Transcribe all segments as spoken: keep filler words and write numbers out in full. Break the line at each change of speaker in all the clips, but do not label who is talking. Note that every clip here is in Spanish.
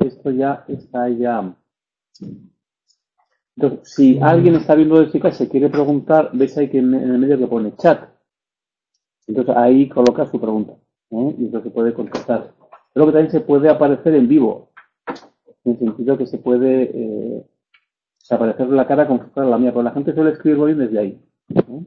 esto ya está ya. Entonces, si alguien está viendo de chica y se quiere preguntar, ves ahí que en el medio que pone chat. Entonces ahí coloca su pregunta, ¿eh? Y entonces se puede contestar. Pero que también se puede aparecer en vivo, en el sentido que se puede eh, aparecer la cara como si fuera la mía, pero la gente suele escribir bien desde ahí, ¿eh?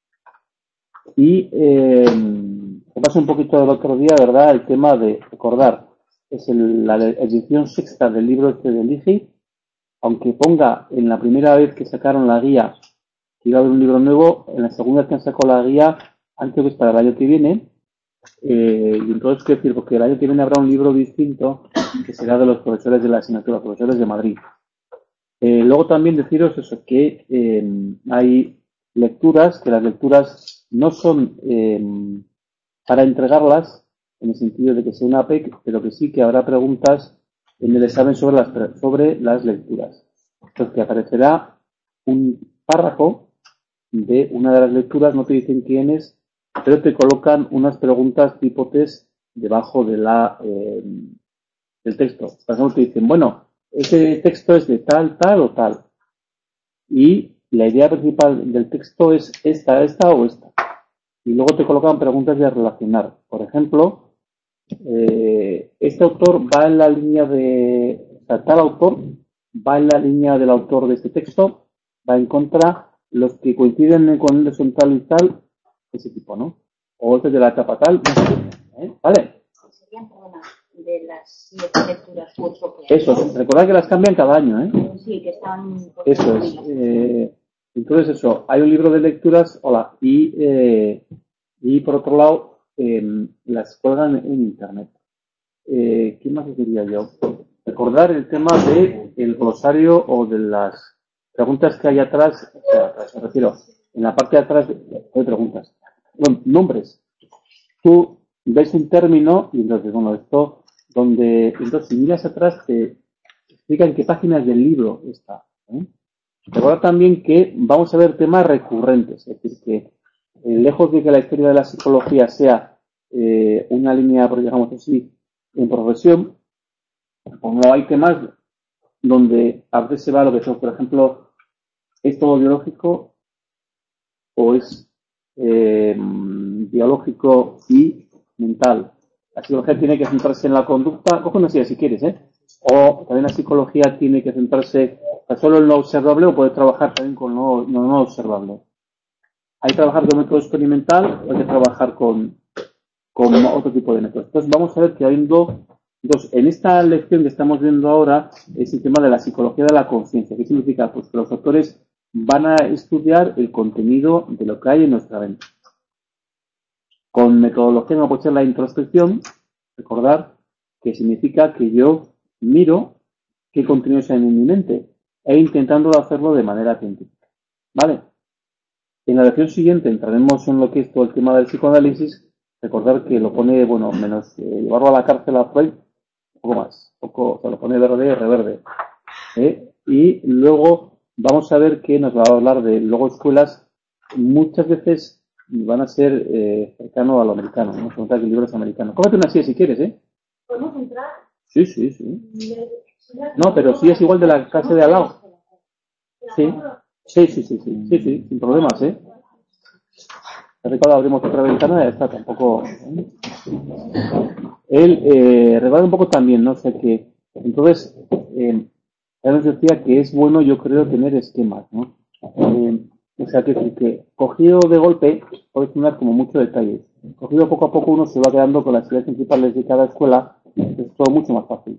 Y eh, me pasa un poquito del otro día, ¿verdad? El tema de recordar, es el, la edición sexta del libro este de Ligi, aunque ponga en la primera vez que sacaron la guía que iba a haber un libro nuevo, en la segunda vez que han sacado la guía, antes que para el año que viene, eh, y entonces, ¿qué decir? Porque el año que viene habrá un libro distinto que será de los profesores de la asignatura, profesores de Madrid. Eh, luego también deciros eso, que eh, hay lecturas, que las lecturas no son eh, para entregarlas, en el sentido de que sea una P E C, pero que sí que habrá preguntas en el examen sobre las, sobre las lecturas. Entonces, que aparecerá un párrafo de una de las lecturas, no te dicen quién es, pero te colocan unas preguntas tipo test debajo de la eh, del texto. Por ejemplo, te dicen, bueno, ese texto es de tal, tal o tal. Y la idea principal del texto es esta, esta o esta. Y luego te colocan preguntas de relacionar. Por ejemplo, eh, este autor va en la línea de, o sea, tal autor va en la línea del autor de este texto, va en contra, los que coinciden con él son tal y tal, ese tipo, ¿no? O este de la etapa tal, ¿eh? ¿Vale?
Serían problemas de las siete lecturas u ocho que hay.
Eso, recordad que las cambian cada año, ¿eh?
Sí, que están...
Eso es. Eh, entonces eso, hay un libro de lecturas, hola, y, eh, y por otro lado, eh, las cuelgan en internet. Eh, ¿Qué más diría yo? Recordar el tema del glosario o de las preguntas que hay atrás, o sea, atrás, me refiero, en la parte de atrás hay preguntas. Bueno, nombres. Tú ves un término y entonces, bueno, esto, donde, entonces si miras atrás te explica en qué páginas del libro está, ¿eh? Recuerda también que vamos a ver temas recurrentes, es decir, que eh, lejos de que la historia de la psicología sea eh, una línea, digamos así, en progresión, como hay temas donde a veces se va lo que son, por ejemplo, ¿es todo biológico o es eh, biológico y mental? La psicología tiene que centrarse en la conducta, coge una silla si quieres, ¿eh? O también la psicología tiene que centrarse solo en lo observable o puede trabajar también con lo no, no observable. Hay que trabajar con método experimental o hay que trabajar con, con otro tipo de métodos. Entonces vamos a ver que habiendo dos, en esta lección que estamos viendo ahora es el tema de la psicología de la conciencia. ¿Qué significa? Pues que los autores van a estudiar el contenido de lo que hay en nuestra mente. Con metodología no puede ser la introspección, recordar que significa que yo miro qué contenidos hay en mi mente e intentándolo hacerlo de manera científica. ¿Vale? En la lección siguiente entraremos en lo que es todo el tema del psicoanálisis. Recordar que lo pone, bueno, menos eh, llevarlo a la cárcel a Freud, un poco más, un poco, o sea, lo pone verde, reverde. ¿eh? Y luego vamos a ver que nos va a hablar de luego escuelas, muchas veces van a ser eh, cercano a lo americano. Vamos a preguntar que el libro es americano. Cómete una silla si quieres, ¿eh?
¿Podemos entrar?
Sí, sí, sí. No, pero sí es igual de la clase de al lado. Sí, sí, sí, sí, sí, sí, sí, sin problemas, ¿eh? Recuerda, abrimos otra ventana y ya está, tampoco. ¿eh? Él, eh, recuerda un poco también, ¿no? O sea que, entonces, eh, él nos decía que es bueno, yo creo, tener esquemas, ¿no? Eh, o sea que, que cogido de golpe, puede tener como muchos detalles. Cogido poco a poco uno se va quedando con las ideas principales de cada escuela, es todo mucho más fácil.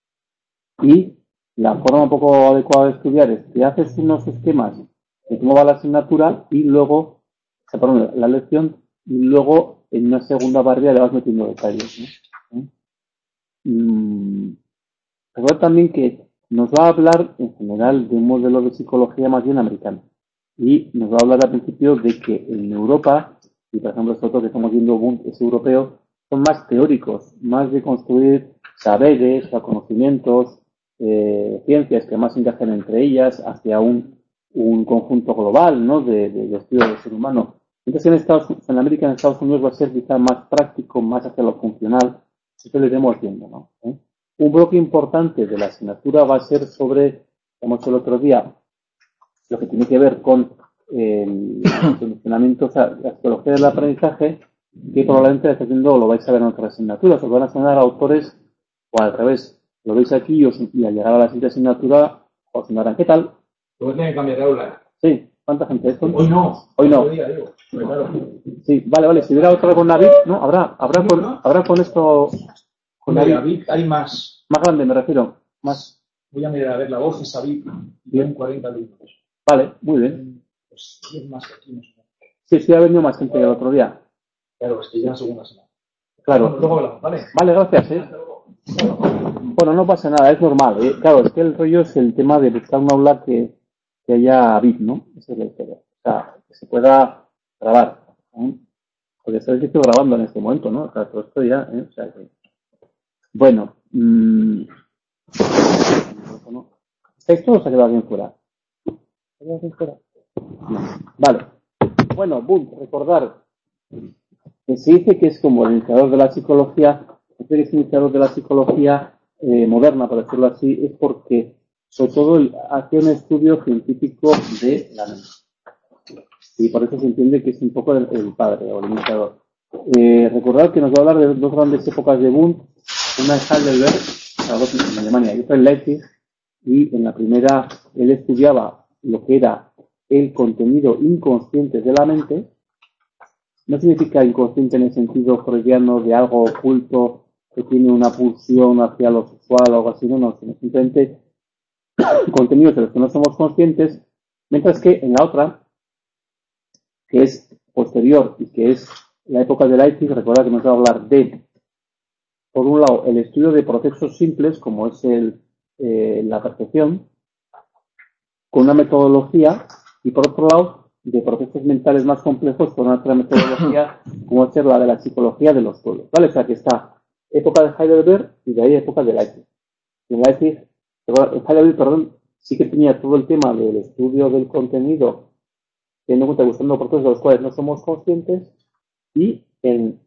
Y la forma un poco adecuada de estudiar es que haces unos esquemas de cómo va la asignatura y luego, o sea, perdón, la lección, y luego en una segunda barrera le vas metiendo detalles, ¿no? ¿Eh? Mm, recuerda también que nos va a hablar en general de un modelo de psicología más bien americano. Y nos va a hablar al principio de que en Europa, y por ejemplo nosotros que estamos viendo es europeo, son más teóricos, más de construir saberes, o conocimientos, eh, ciencias que más encajan entre ellas hacia un, un conjunto global, ¿no? de, de, de estudio del ser humano. Entonces en Estados Unidos, en América, en Estados Unidos va a ser quizá más práctico, más hacia lo funcional. Eso lo iremos viendo, ¿no? ¿Eh? un bloque importante de la asignatura va a ser sobre, como hemos hecho el otro día, lo que tiene que ver con el funcionamiento, o sea, la psicología del aprendizaje, que probablemente está haciendo, lo vais a ver en otras asignaturas, os van a sonar autores, o al revés, lo veis aquí y, os, y al llegar a la siguiente asignatura os sonarán. ¿Qué tal?
Luego tienen que cambiar de aula.
Sí, ¿cuánta gente es?
Hoy no.
Hoy no.
Día, digo. Pero claro.
Sí, vale, vale, si hubiera otra con David, ¿no? Habrá, habrá con, habrá con esto, con
David.
David,
hay más.
más grande me refiero, más.
Voy a mirar a ver la voz de David, bien cuarenta alumnos.
Vale, muy bien.
Pues diez más que aquí, no sé.
Sí, sí, ha venido más gente que el otro día.
Claro, es que ya la segunda semana.
Claro.
Bueno, luego hablamos, ¿vale?
Vale, gracias, ¿eh? Bueno, no pasa nada, es normal, ¿eh? Claro, es que el rollo es el tema de buscar un aula que, que haya V I P, ¿no? Esa es la historia. O sea, que se pueda grabar, ¿eh? Porque sabes que estoy grabando en este momento, ¿no? O sea, todo esto ya, ¿eh? O sea que... Bueno, mmm... ¿esto o se ha quedado bien fuera? ¿Se ha quedado bien fuera? No. Vale. Bueno, boom, recordar que se dice que es como el iniciador de la psicología, este que es iniciador de la psicología eh, moderna, por decirlo así, es porque, sobre todo, hacía un estudio científico de la mente. Y por eso se entiende que es un poco el, el padre o el iniciador. Eh, recordad que nos va a hablar de dos grandes épocas de Wundt, una es Heidelberg, en Alemania, y otra en Leipzig, y en la primera él estudiaba lo que era el contenido inconsciente de la mente. No significa inconsciente en el sentido freudiano de algo oculto que tiene una pulsión hacia lo sexual o algo así, no, no, sino simplemente contenidos de los que no somos conscientes, mientras que en la otra, que es posterior y que es la época de Leipzig, recuerda que nos va a hablar de, por un lado, el estudio de procesos simples, como es el, eh, la percepción, con una metodología, y por otro lado, de procesos mentales más complejos con otra metodología, como ser la de la psicología de los pueblos. ¿Vale? O sea, que está época de Heidelberg y de ahí época de Leipzig. En Leipzig, en Heidelberg, perdón, sí que tenía todo el tema del estudio del contenido, teniendo en cuenta que buscando procesos de los cuales no somos conscientes, y en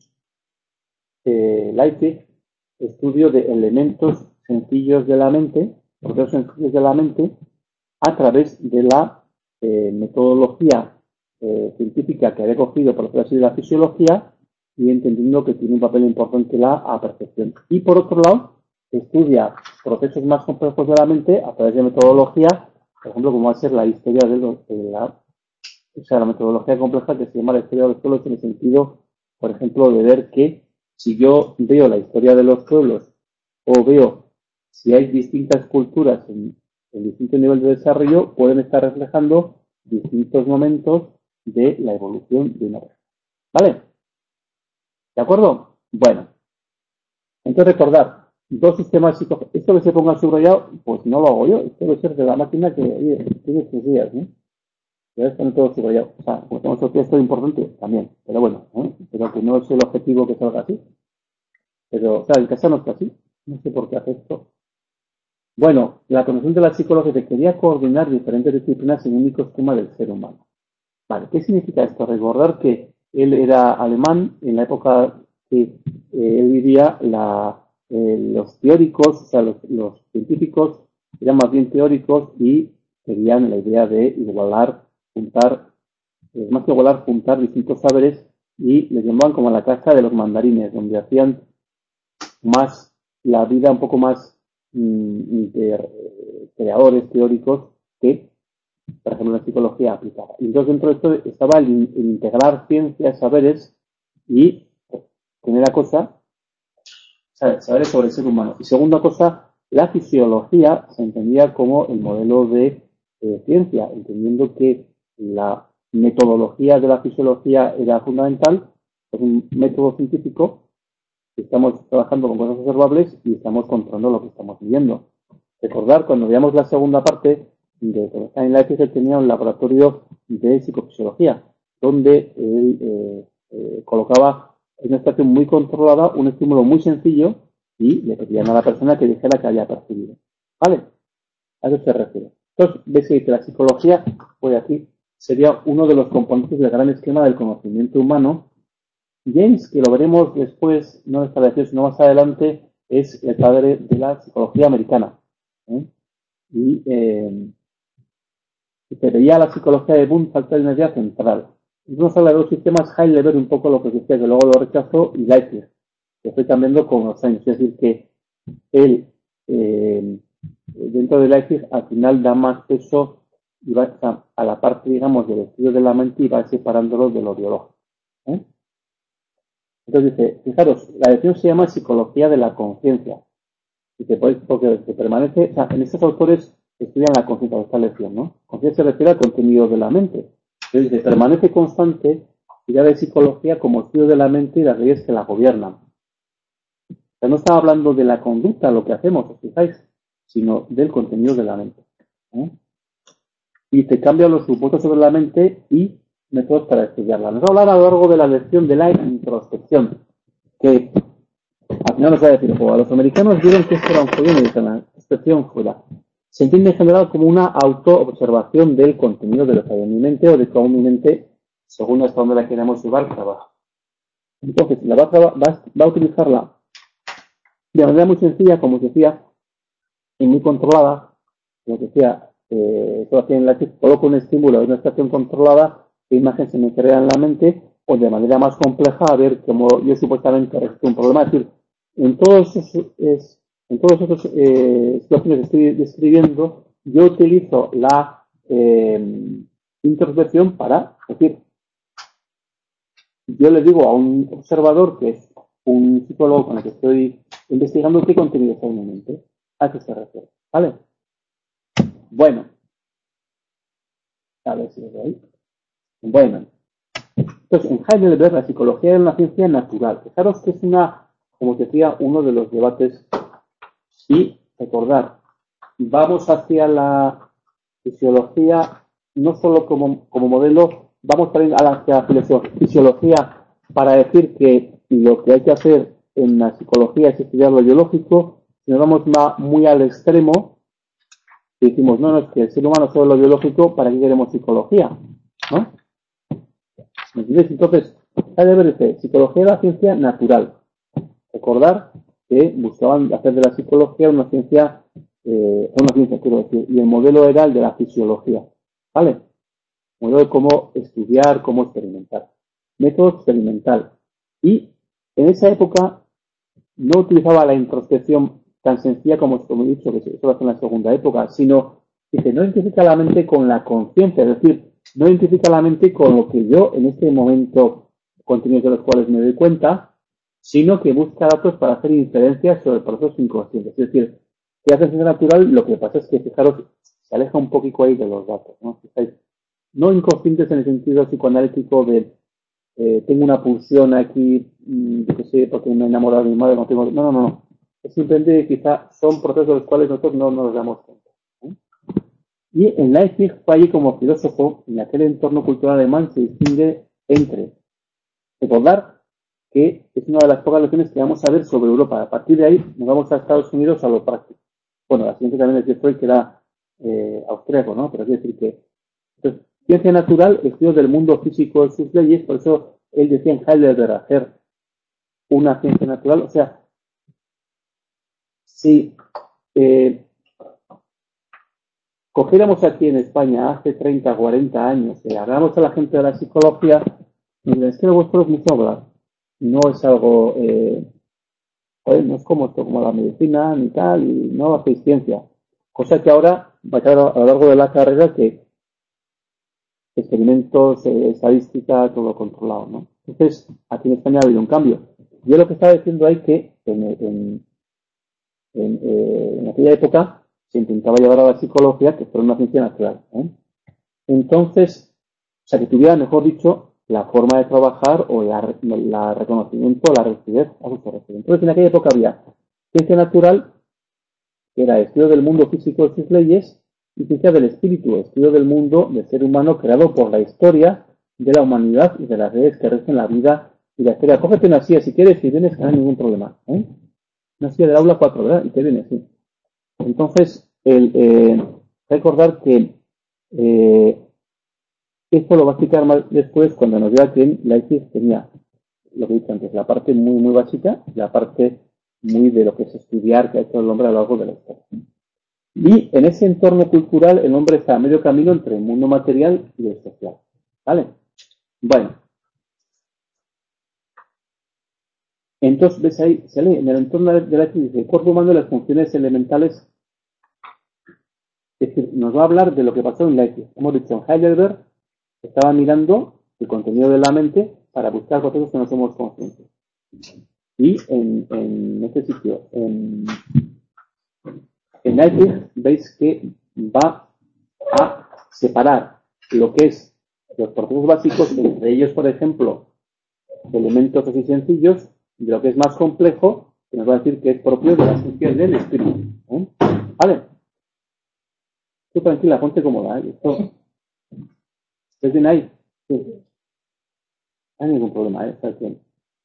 eh, Leipzig, estudio de elementos sencillos de la mente, procesos sencillos de la mente, a través de la eh, metodología eh, científica que había cogido por decirlo así de la fisiología y entendiendo que tiene un papel importante la percepción. Y por otro lado, estudia procesos más complejos de la mente a través de metodología, por ejemplo, como va a ser la historia de, los, de la, o sea, la metodología compleja que se llama la historia de los pueblos en el sentido, por ejemplo, de ver que si yo veo la historia de los pueblos o veo si hay distintas culturas en en distintos niveles de desarrollo, pueden estar reflejando distintos momentos de la evolución de una raza. ¿Vale? ¿De acuerdo? Bueno. Entonces recordar, dos sistemas psicológicos. Esto que se ponga subrayado, pues no lo hago yo. Esto debe ser de la máquina que oye, tiene sus días, ¿no? Debe estar todo subrayado. O sea, como tenemos otro texto importante, también. Pero bueno, ¿eh? Pero que no es el objetivo que salga así. Pero, o sea, en casa no está así. No sé por qué hace esto. Bueno, la conexión de la psicología te quería coordinar diferentes disciplinas en un único esquema del ser humano. Vale, ¿qué significa esto? Recordar que él era alemán en la época que eh, él vivía, la, eh, los teóricos, o sea, los, los científicos eran más bien teóricos y tenían la idea de igualar, juntar, eh, más que igualar, juntar distintos saberes y les llamaban como la casa de los mandarines, donde hacían más la vida un poco más de creadores teóricos que, por ejemplo, la psicología aplicada. Y entonces dentro de esto estaba el, el integrar ciencias, saberes y, primera cosa, saberes sobre el ser humano. Y segunda cosa, la fisiología se entendía como el modelo de eh, ciencia, entendiendo que la metodología de la fisiología era fundamental, es un método científico. Estamos trabajando con cosas observables y estamos controlando lo que estamos viendo. Recordar, cuando veamos la segunda parte de en la Leipzig, tenía un laboratorio de psicofisiología, donde él eh, eh, colocaba en una estación muy controlada un estímulo muy sencillo y le pedían a la persona que dijera que había percibido. ¿Vale? A eso se refiere. Entonces, ves que la psicología, pues aquí, sería uno de los componentes del gran esquema del conocimiento humano. James, que lo veremos después, no esta lección, sino más adelante, es el padre de la psicología americana. ¿eh? Y eh, se veía la psicología de Wundt falta de una idea central. Nos habla de los sistemas. Heidegger un poco lo que decía, que luego lo rechazó, y Leipzig, que fue cambiando con los años. Es decir, que él, eh, dentro de Leipzig, al final da más peso y va a, a la parte, digamos, del estudio de la mente, y va separándolo de lo biológico. ¿eh? Entonces dice, fijaros, la lección se llama psicología de la conciencia. Y te podéis, porque se permanece, o sea, en estos autores estudian la conciencia de esta lección, ¿no? Conciencia se refiere al contenido de la mente. Entonces dice, permanece constante idea de psicología como estudio de la mente y las leyes que la gobiernan. O sea, no estaba hablando de la conducta, lo que hacemos, os fijáis, sino del contenido de la mente. ¿eh? Y te cambia los supuestos sobre la mente y métodos para estudiarla. Nos va a hablar a lo largo de la lección de la introspección, que al final nos va a decir, oh, a los americanos vieron que esto era un follón y dicen, la introspección fuera. Se entiende en general como una auto-observación del contenido de lo que hay en mi mente o de cómo mi mente, según hasta donde la queremos llevar, trabaja. Entonces, la va, a, va, va a utilizarla de manera muy sencilla, como os decía, y muy controlada. Como os decía, eh, todo aquí en la que coloco un estímulo en una estación controlada, la imagen se me crea en la mente, o de manera más compleja, a ver cómo yo supuestamente resuelvo un problema. Es decir, en todos esos, es, en todos esos eh, situaciones que estoy describiendo, yo utilizo la eh, introspección para, es decir, yo le digo a un observador, que es un psicólogo con el que estoy investigando, qué contenido está en mi mente. ¿A qué se refiere? ¿Vale? Bueno. A ver si lo veis. Bueno. Entonces, en Heidelberg, la psicología es una ciencia natural. Fijaros que es una, como os decía, uno de los debates. Y recordar, vamos hacia la fisiología, no solo como, como modelo, vamos también a la, hacia la fisiología para decir que lo que hay que hacer en la psicología es estudiar lo biológico. Si nos vamos más, muy al extremo, y decimos, no, no, es que el ser humano solo lo biológico, ¿para qué queremos psicología? ¿No? ¿Me entiendes? Entonces, Heidegger dice, psicología es la ciencia natural. Recordar que buscaban hacer de la psicología una ciencia, eh, una ciencia, quiero decir, y el modelo era el de la fisiología. ¿Vale? Modelo de cómo estudiar, cómo experimentar. Método experimental. Y en esa época no utilizaba la introspección tan sencilla como, como he dicho, que eso lo hace en la segunda época, sino que no identifica la mente con la conciencia, es decir, no identifica la mente con lo que yo en este momento, contenidos de los cuales me doy cuenta, sino que busca datos para hacer inferencias sobre procesos inconscientes. Es decir, que hace ciencia natural, lo que pasa es que, fijaros, se aleja un poquito ahí de los datos, ¿no? Fijáis, no inconscientes en el sentido psicoanalítico de eh, tengo una pulsión aquí, mmm, yo qué sé, porque me he enamorado de mi madre, no tengo... No, no, no. Es simplemente que quizá son procesos de los cuales nosotros no, no nos damos cuenta. ¿eh? Y en Leipzig fue allí como filósofo, en aquel entorno cultural alemán se distingue entre recordar que es una de las pocas lecciones que vamos a ver sobre Europa. A partir de ahí nos vamos a Estados Unidos a lo práctico. Bueno, la siguiente también es de Freud, que era eh, austríaco, ¿no? Pero quiero decir que entonces, ciencia natural, estudio del mundo físico y sus leyes, por eso él decía en Heidelberg hacer una ciencia natural. O sea, si eh, cogiéramos aquí en España hace treinta, cuarenta años y hablamos a la gente de la psicología, y les que vuestro es mucho hablar. No es algo, eh, joder, no es como esto, como la medicina ni tal, y no hacéis ciencia. Cosa que ahora va a quedar a lo largo de la carrera que experimentos, eh, estadística, todo controlado, ¿no? Entonces, aquí en España ha habido un cambio. Yo lo que estaba diciendo es que en, en, en, eh, en aquella época se intentaba llevar a la psicología que fuera una ciencia natural, ¿eh? Entonces, o sea, que tuviera, mejor dicho, la forma de trabajar o la, la reconocimiento, la rigidez a su refiere. Entonces, en aquella época había ciencia natural, que era estudio del mundo físico y sus leyes, y ciencia del espíritu, estudio del mundo del ser humano creado por la historia de la humanidad y de las redes que rigen la vida y la historia. Cógete una silla si quieres y vienes, que no hay ningún problema, ¿eh? Una silla del aula cuatro, ¿verdad? Y te vienes, sí. Entonces, el, eh, recordar que eh, esto lo va a explicar más después cuando nos vea que en Leipzig tenía, lo que he dicho antes, la parte muy, muy básica, la parte muy de lo que es estudiar que ha hecho el hombre a lo largo de la historia. Y en ese entorno cultural el hombre está a medio camino entre el mundo material y el social. ¿Vale? Bueno. Entonces, ves ahí, sale en el entorno de la que dice el cuerpo humano y las funciones elementales. Es decir, nos va a hablar de lo que pasó en Leipzig. Hemos dicho, en Heidelberg estaba mirando el contenido de la mente para buscar procesos que no somos conscientes. Y en, en este sitio, en, en Leipzig, veis que va a separar lo que es los procesos básicos, entre ellos, por ejemplo, elementos así sencillos, de lo que es más complejo, que nos va a decir que es propio de las ciencias del espíritu. ¿Eh? ¿Vale? Tú tranquila, ponte cómoda. ¿Eh? Esto... ¿Estás bien ahí? Sí. No hay ningún problema, ¿eh? Está bien.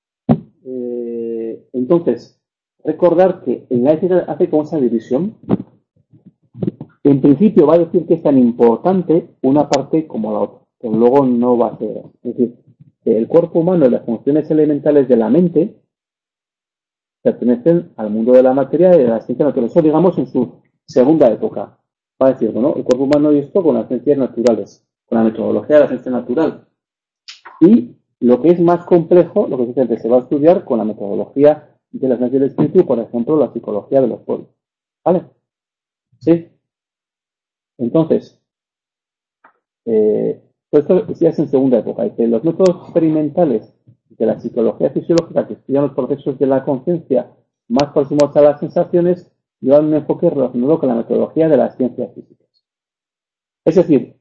Eh, entonces, recordar que en la ética hace como esa división. En principio va a decir que es tan importante una parte como la otra, pero luego no va a ser. Es decir, que el cuerpo humano y las funciones elementales de la mente pertenecen al mundo de la materia y de la ciencia natural. Eso, digamos, en su segunda época. Va a decir, bueno, el cuerpo humano y esto con las ciencias naturales, con la metodología de la ciencia natural. Y lo que es más complejo, lo que se, se va a estudiar con la metodología de las ciencias del espíritu, por ejemplo, la psicología de los pueblos. ¿Vale? ¿Sí? Entonces, eh, pues esto ya es en segunda época. Dice, los métodos experimentales de la psicología fisiológica que estudian los procesos de la conciencia más próximos a las sensaciones llevan un enfoque relacionado con la metodología de las ciencias físicas. Es decir,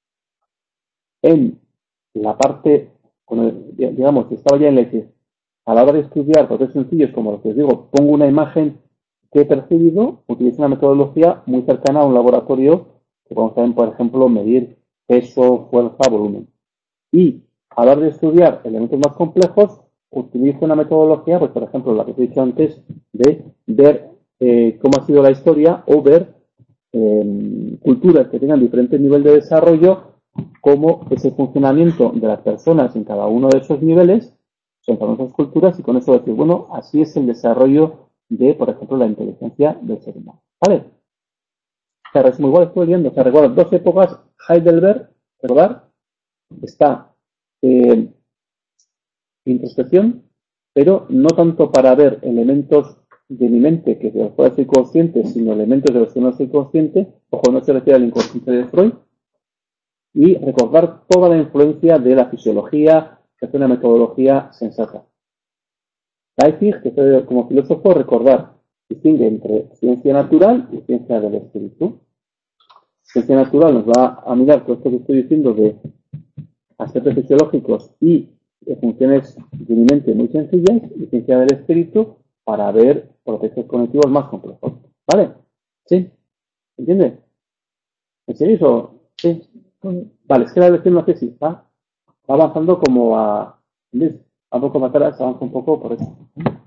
en la parte, digamos, que estaba ya en la que a la hora de estudiar procesos sencillos, como los que os digo, pongo una imagen que he percibido, utilizo una metodología muy cercana a un laboratorio que podemos también, por ejemplo, medir peso, fuerza, volumen. Y a la hora de estudiar elementos más complejos, utilizo una metodología, pues por ejemplo, la que os he dicho antes, de ver eh, cómo ha sido la historia o ver eh, culturas que tengan diferentes niveles de desarrollo, cómo es el funcionamiento de las personas en cada uno de esos niveles, en cada una de esas culturas, y con eso decir, bueno, así es el desarrollo de, por ejemplo, la inteligencia del ser humano. ¿Vale? O sea, resumo igual, estoy leyendo, o sea, recuerdo dos épocas, Heidelberg, recordar, está eh, introspección, pero no tanto para ver elementos de mi mente que de los cuales soy consciente, sino elementos de los que no soy consciente, ojo, no se refiere al inconsciente de Freud, y recordar toda la influencia de la fisiología, que es una metodología sensata. Leipzig, que fue como filósofo, recordar, distingue entre ciencia natural y ciencia del espíritu. Ciencia natural nos va a mirar todo esto que estoy diciendo de aspectos fisiológicos y de funciones de mi mente muy sencillas, y ciencia del espíritu para ver procesos cognitivos más complejos. ¿Vale? ¿Sí? ¿Entiendes? ¿En serio eso? Sí. Vale, es que la lección no sé si va, va avanzando como a... ¿Entiendes? A poco más atrás, avanza un poco por eso.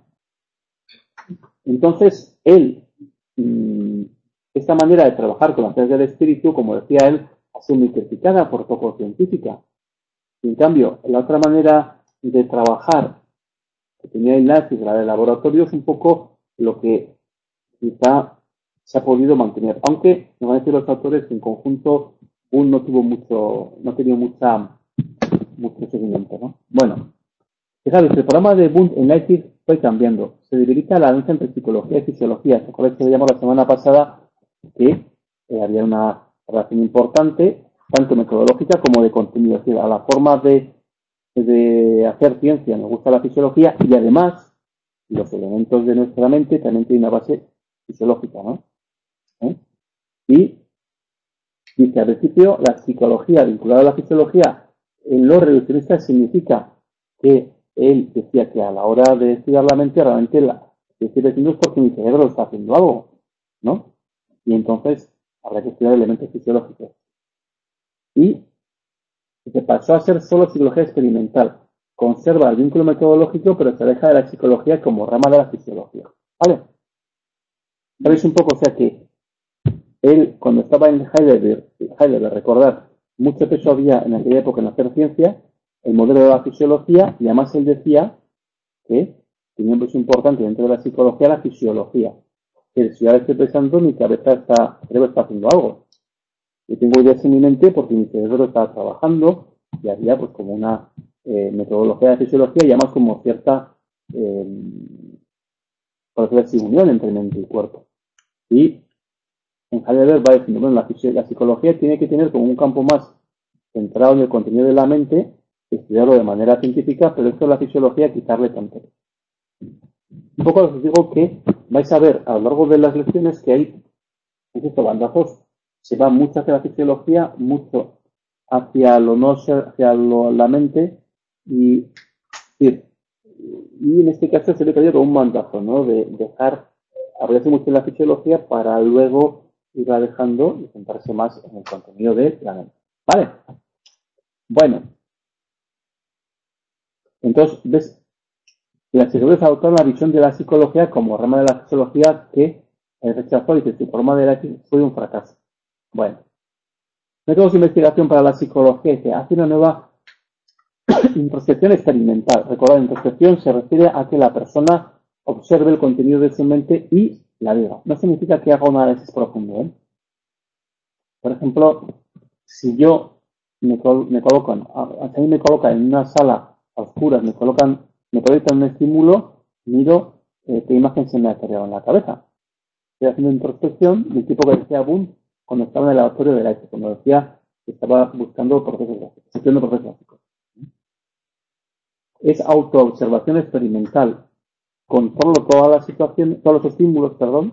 Entonces, él, mmm, esta manera de trabajar con las ciencias del espíritu, como decía él, ha sido muy criticada por poco científica. Y en cambio, la otra manera de trabajar que tenía Ignacio, la del laboratorio, es un poco lo que quizá se ha podido mantener. Aunque, me van a decir los autores que en conjunto Bull no tuvo mucho, no tenía mucha, mucho seguimiento, ¿no? Bueno, fijaros, el programa de Bull en Leipzig fue cambiando. Se debilita la alianza entre psicología y fisiología. ¿Se acuerdan que le llamamos la semana pasada que eh, había una relación importante, tanto metodológica como de contenido? Es decir, a la forma de, de hacer ciencia nos gusta la fisiología, y además los elementos de nuestra mente también tienen una base fisiológica, ¿no? ¿Eh? Y dice, al principio, la psicología vinculada a la fisiología en los reduccionistas significa que él decía que a la hora de estudiar la mente, realmente la estoy diciendo es porque mi cerebro está haciendo algo, ¿no? Y entonces habrá que estudiar elementos fisiológicos. Y se pasó a ser solo psicología experimental. Conserva el vínculo metodológico, pero se aleja de la psicología como rama de la fisiología. ¿Vale? ¿Sabéis un poco? O sea que él, cuando estaba en Heidelberg, Heidelberg, recordar, mucho peso había en aquella época en hacer ciencia, el modelo de la fisiología, y además él decía que tiene un peso importante dentro de la psicología la fisiología. Que si ahora estoy pensando, mi cabeza está, mi cerebro está haciendo algo. Yo tengo ideas en mi mente porque mi cerebro está trabajando y había pues como una eh, metodología de fisiología y además como cierta eh, por decir, unión entre mente y cuerpo. Y en Heidegger va diciendo, bueno, la, la psicología tiene que tener como un campo más centrado en el contenido de la mente, estudiarlo de manera científica, pero esto es la fisiología quitarle tanto. Un poco os digo que vais a ver a lo largo de las lecciones que hay estos bandazos, se va mucho hacia la fisiología, mucho hacia lo no hacia lo, la mente y, y, y en este caso se le cayó como un bandazo, ¿no? De dejar abrirse mucho en la fisiología para luego irla dejando y centrarse más en el contenido de la mente. ¿Vale? Bueno. Entonces, ¿ves? Las psicólogos adoptaron la visión de la psicología como rama de la fisiología que rechazó y que su forma de la fue un fracaso. Bueno. Métodos de investigación para la psicología que hace una nueva introspección experimental. Recordad, introspección se refiere a que la persona observe el contenido de su mente y la diga. No significa que haga un análisis profundo, ¿eh? Por ejemplo, si yo me, col me colocan, a, a mí me colocan en una sala a oscuras, me colocan, me proyectan un estímulo, miro eh, qué imagen se me ha creado en la cabeza. Estoy haciendo introspección del tipo que decía Boone cuando estaba en el laboratorio de la E T, cuando decía que estaba buscando procesos gráficos, haciendo procesos gráficos. Es autoobservación experimental. Controlo todas las situaciones, todos los estímulos, perdón,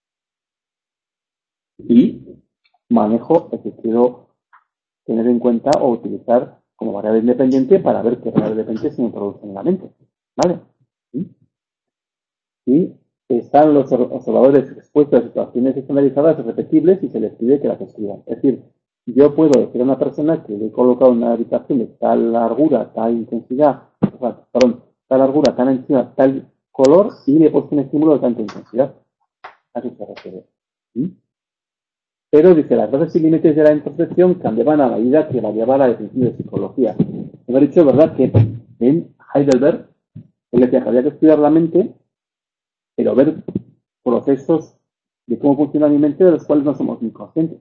y manejo el que quiero tener en cuenta o utilizar como variable independiente para ver qué variable independiente se me produce en la mente. ¿Vale? ¿Sí? Y están los observadores expuestos a situaciones estandarizadas y repetibles y se les pide que las escriban. Es decir, yo puedo decir a una persona que le he colocado en una habitación de tal largura, tal intensidad, perdón, tal largura, tal intensidad, tal color y le he puesto un estímulo de tanta intensidad. A eso se refiere. ¿Sí? Pero dice, las bases y límites de la introspección cambiaban a medida que variaba la definición de psicología. Hemos dicho, ¿verdad?, que en Heidelberg él decía que había que estudiar la mente, pero ver procesos de cómo funciona mi mente de los cuales no somos muy conscientes.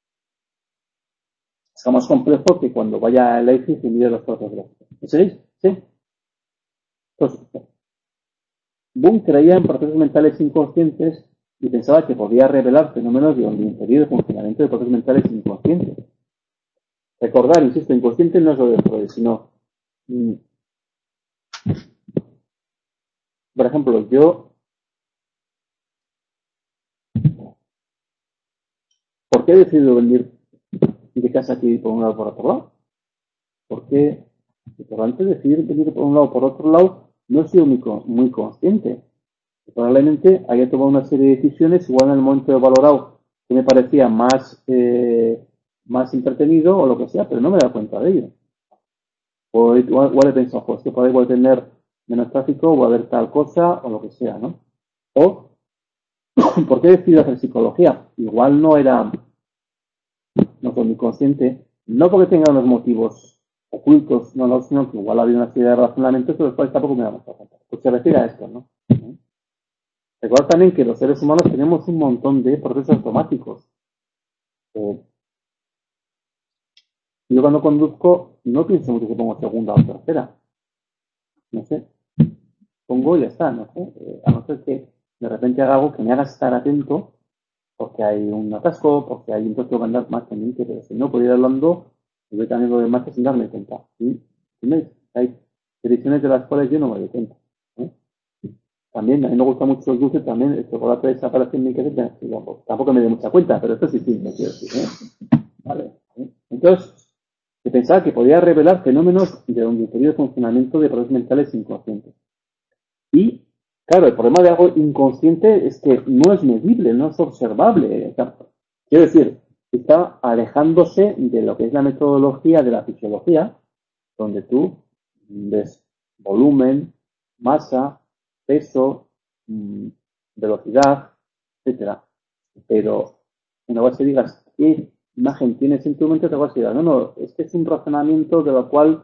Es más complejo que cuando vaya a Leipzig y mire los procesos. ¿Sí? ¿Sí? Entonces, Boone creía en procesos mentales inconscientes y pensaba que podía revelar fenómenos de donde inferir el funcionamiento de procesos mentales inconscientes. Recordar, insisto, inconsciente no es lo de Freud, sino, mmm, por ejemplo, yo, ¿por qué he decidido venir de casa aquí por un lado por otro lado? Porque por antes de decidir venir por un lado por otro lado, no he sido muy, muy consciente. Probablemente haya tomado una serie de decisiones, igual en el momento he valorado que me parecía más, eh, más entretenido o lo que sea, pero no me he dado cuenta de ello. O igual, igual he pensado, pues que por ahí voy a tener menos tráfico, voy a ver tal cosa o lo que sea, ¿no? O, ¿por qué he decidido hacer psicología? Igual no era, no soy muy consciente, no porque tenga unos motivos ocultos, no, no, sino que igual había una serie de razonamientos de los cuales tampoco me damos cuenta. Pues se refiere a esto, ¿no? Recuerda también que los seres humanos tenemos un montón de procesos automáticos. Eh, yo cuando conduzco no pienso mucho que pongo segunda o tercera. No sé. Pongo y ya está, no sé. Eh, a no ser que de repente haga algo que me haga estar atento porque hay un atasco, porque hay un trozo que andar más pendiente, pero si no, puedo ir hablando y voy también lo demás sin darme cuenta. ¿Sí? ¿Sí? Hay decisiones de las cuales yo no me doy cuenta. ¿Eh? También, a mí me gusta mucho el dulce, también el chocolate desaparece en mi cabeza, digamos, tampoco me doy mucha cuenta, pero esto sí, sí, me quiero decir, ¿eh? Vale. ¿Eh? Entonces, se pensaba que podía revelar fenómenos de un inferior funcionamiento de procesos mentales inconscientes. Y, claro, el problema de algo inconsciente es que no es medible, no es observable. O sea, quiero decir, está alejándose de lo que es la metodología de la fisiología, donde tú ves volumen, masa, peso, mmm, velocidad, etcétera. Pero una vez que digas qué imagen tienes en tu mente, otra vez digas, no, no, es que es un razonamiento de lo cual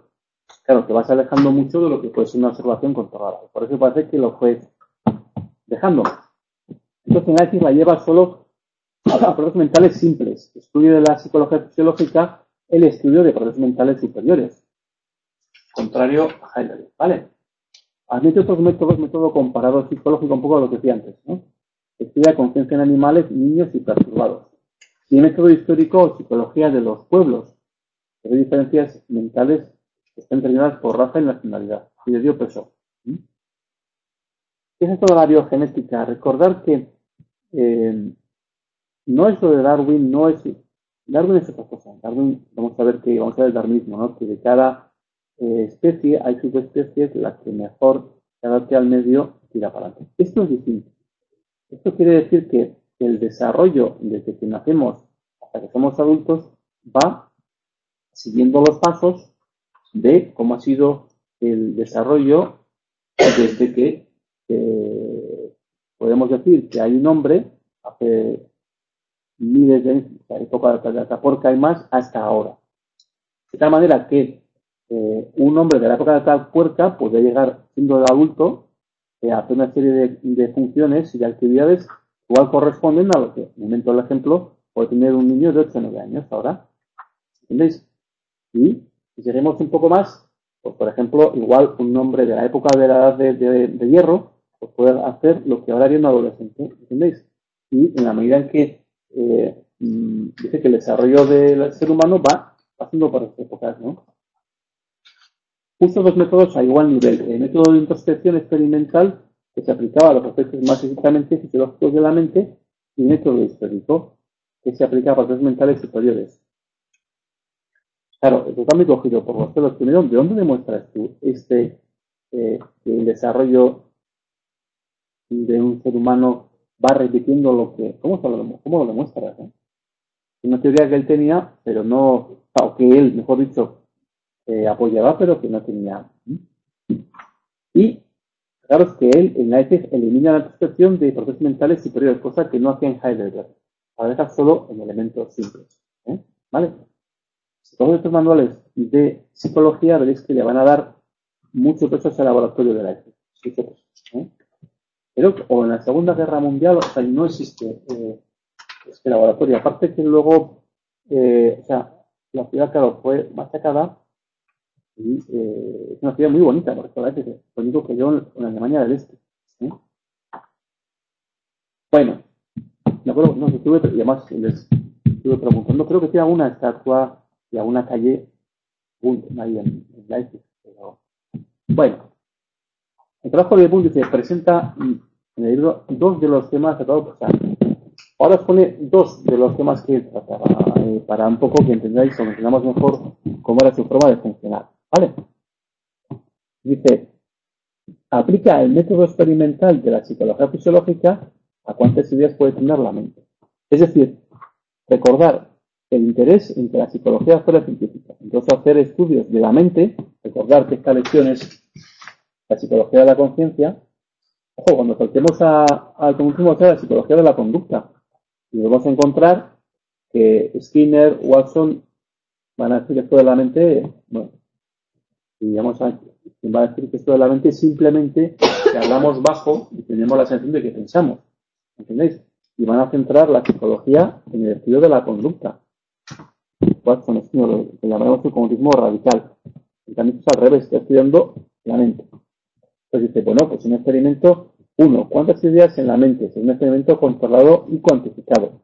claro, te vas alejando mucho de lo que puede ser una observación controlada. Por eso parece que lo fue dejando. Entonces, el análisis la lleva solo a procesos mentales simples. Estudio de la psicología fisiológica, el estudio de procesos mentales superiores. Contrario a Heidegger, ¿vale? Admite otros métodos, método comparado psicológico, un poco a lo que decía antes, ¿no? Estudia conciencia en animales, niños y perturbados. Y método histórico o psicología de los pueblos. Hay diferencias mentales que están determinadas por raza y nacionalidad. Y le dio peso. ¿Mm? ¿Qué es esto de la biogenética? Recordar que eh, no es lo de Darwin, no es... Darwin es otra cosa. Darwin, vamos a ver que, vamos a ver el darwinismo, ¿no? Que de cada eh, especie hay subespecies, la que mejor se adapte al medio tira para adelante. Esto es distinto. Esto quiere decir que el desarrollo desde que nacemos hasta que somos adultos va siguiendo los pasos de cómo ha sido el desarrollo desde que eh, podemos decir que hay un hombre hace miles de años, la época de la Atapuerca y más, hasta ahora. De tal manera que eh, un hombre de la época de la Atapuerca puede llegar siendo adulto eh, a hacer una serie de, de funciones y de actividades igual corresponden a lo que, en el momento del ejemplo, puede tener un niño de ocho o nueve años ahora. ¿Entendéis? Y si seguimos un poco más, pues por ejemplo, igual un hombre de la época de la edad de, de, de hierro, pues puede hacer lo que ahora haría un adolescente. ¿Entendéis? Y en la medida en que eh, dice que el desarrollo del ser humano va pasando por estas épocas, ¿no? Uso dos métodos a igual nivel. El método de introspección experimental, que se aplicaba a los procesos más estrictamente fisiológicos de la mente, y el método histórico, que se aplica a procesos mentales superiores. Claro, esto también cogido por los pelos. Primero, ¿de dónde demuestras tú este eh, el desarrollo de un ser humano va repitiendo lo que... ¿Cómo, se lo, cómo lo demuestras? ¿Eh? Una teoría que él tenía, pero no... O que él, mejor dicho, eh, apoyaba, pero que no tenía. Y claro es que él en la E T H elimina la percepción de procesos mentales superiores, cosa que no hacía en Heidegger. La deja solo en elementos simples. ¿Eh? ¿Vale? Todos estos manuales de psicología veréis que le van a dar mucho peso a ese laboratorio de la E T H. ¿Eh? Pero o en la Segunda Guerra Mundial, o sea, no existe eh, este laboratorio. Aparte que luego, eh, o sea, la ciudad, claro, fue machacada y eh, es una ciudad muy bonita, por eso la E T H, lo único que yo en, en Alemania del Este. ¿Eh? Bueno, me acuerdo, no, estuve, y además les estuve preguntando, creo que tiene alguna estatua y alguna calle ahí en, en la E T H, pero bueno. El trabajo de Bull dice, presenta en el libro dos de los temas tratados por Sartre. Ahora os pone dos de los temas que él trataba, eh, para un poco que entendáis o entendamos mejor cómo era su forma de funcionar. ¿Vale? Dice, aplica el método experimental de la psicología fisiológica a cuántas ideas puede tener la mente. Es decir, recordar el interés en que la psicología fuera científica. Entonces, hacer estudios de la mente, recordar que esta lección es la psicología de la conciencia. Ojo, cuando saltemos al conductismo, o sea, la psicología de la conducta. Y vamos a encontrar que Skinner, Watson van a decir que esto de la mente, bueno, y vamos a, va a decir que esto de la mente es simplemente que hablamos bajo y tenemos la sensación de que pensamos. ¿Entendéis? Y van a centrar la psicología en el estudio de la conducta. Watson, Skinner, lo que llamaremos el conductismo radical. Y también es al revés, está estudiando la mente. Entonces dice, bueno, pues un experimento, uno, ¿cuántas ideas en la mente? Es un experimento controlado y cuantificado.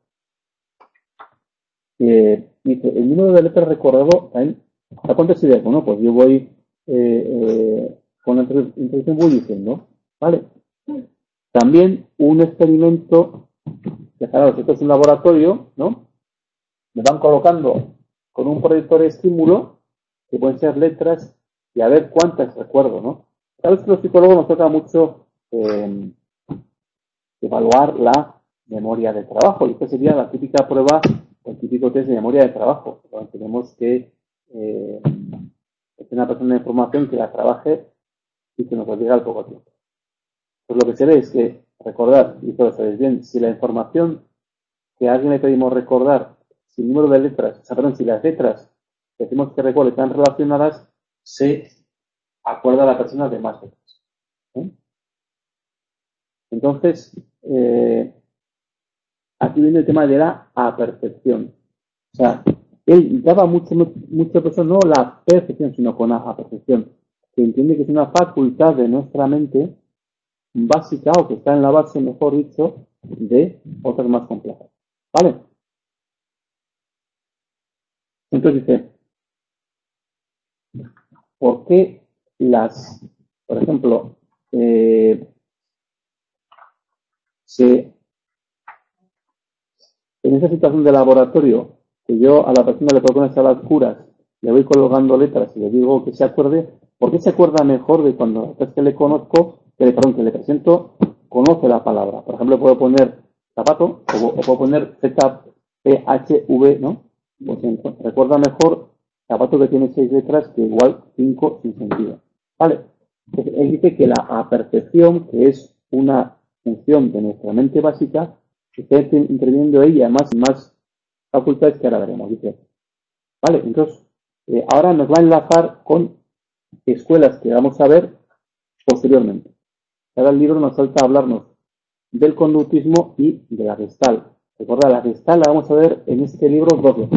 Eh, dice, el número de letras recordado, ¿a cuántas ideas? Bueno, pues yo voy eh, eh, con la introducción voy diciendo, ¿vale? También un experimento, fijaros, esto es un laboratorio, ¿no? Me van colocando con un proyector de estímulo, que pueden ser letras, y a ver cuántas recuerdo, ¿no? Sabes que los psicólogos nos toca mucho eh, evaluar la memoria de trabajo, y esta sería la típica prueba, el típico test de memoria de trabajo. Bueno, tenemos que eh, es una persona de información que la trabaje y que nos lo diga al poco tiempo. Pues lo que se ve es que recordar, y todo sabéis bien, si la información que a alguien le pedimos recordar, si el número de letras, o sea, perdón, si las letras que decimos que recuerde están relacionadas, se acuerda a la persona de más veces. ¿Eh? Entonces, eh, aquí viene el tema de la apercepción. O sea, él daba mucho, mucho peso, no la percepción, sino con la apercepción, que entiende que es una facultad de nuestra mente básica, o que está en la base, mejor dicho, de otras más complejas. ¿Vale? Entonces dice, ¿por qué las, por ejemplo, eh, se, en esa situación de laboratorio, que yo a la persona le puedo poner a las curas, le voy colgando letras y le digo que se acuerde, ¿por qué se acuerda mejor de cuando es que le conozco, que le, perdón, que le presento, conoce la palabra? Por ejemplo, puedo poner zapato o, o puedo poner Z P H V, ¿no? Pues entonces, recuerda mejor zapato que tiene seis letras que igual cinco sin sentido. ¿Vale? Entonces, él dice que la apercepción, que es una función de nuestra mente básica, está interviniendo ella más y más facultades que ahora veremos. Dice, vale, entonces, eh, ahora nos va a enlazar con escuelas que vamos a ver posteriormente. Ahora el libro nos salta a hablarnos del conductismo y de la Gestalt. Recuerda, la Gestalt la vamos a ver en este libro dos veces.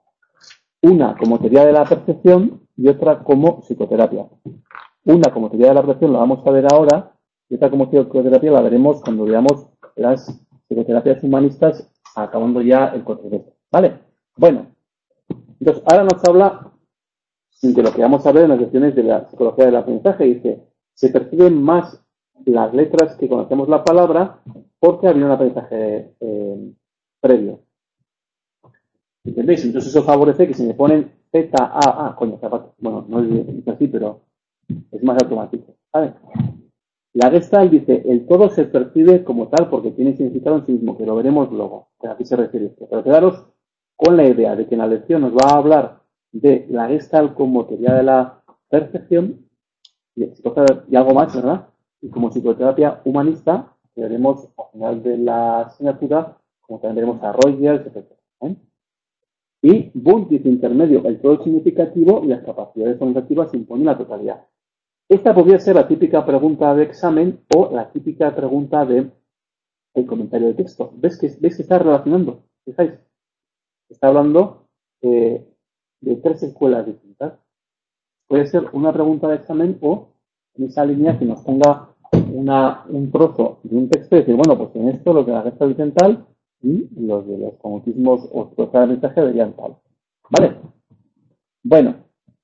Una como teoría de la percepción y otra como psicoterapia. Una como teoría de la percepción la vamos a ver ahora y otra como psicoterapia la veremos cuando veamos las psicoterapias humanistas acabando ya el corte. ¿Vale? Bueno, entonces ahora nos habla de lo que vamos a ver en las lecciones de la psicología del aprendizaje. Dice, se perciben más las letras que conocemos la palabra porque había un aprendizaje eh, previo. ¿Entendéis? Entonces eso favorece que si me ponen Z, A, A, coño, zapato. Bueno, no es así, pero es más automático. ¿Vale? La Gestalt dice, el todo se percibe como tal porque tiene significado en sí mismo, que lo veremos luego. A aquí se refiere esto. Pero quedaros con la idea de que en la lección nos va a hablar de la Gestalt como teoría de la percepción y, y algo más, ¿verdad? Y como psicoterapia humanista, que veremos al final de la asignatura, como también veremos a Rogers, etcétera. ¿eh? Y Wundt dice intermedio, el todo significativo y las capacidades organizativas imponen la totalidad. Esta podría ser la típica pregunta de examen o la típica pregunta de el comentario de texto. ¿Ves que, ves que está relacionando? ¿Fijáis? Está hablando eh, de tres escuelas distintas. Puede ser una pregunta de examen o en esa línea que nos ponga una, un trozo de un texto y decir, bueno, pues en esto lo que la Gestalt dicen tal y los de los conductismos o psicología del mensaje verían tal. ¿Vale? Bueno,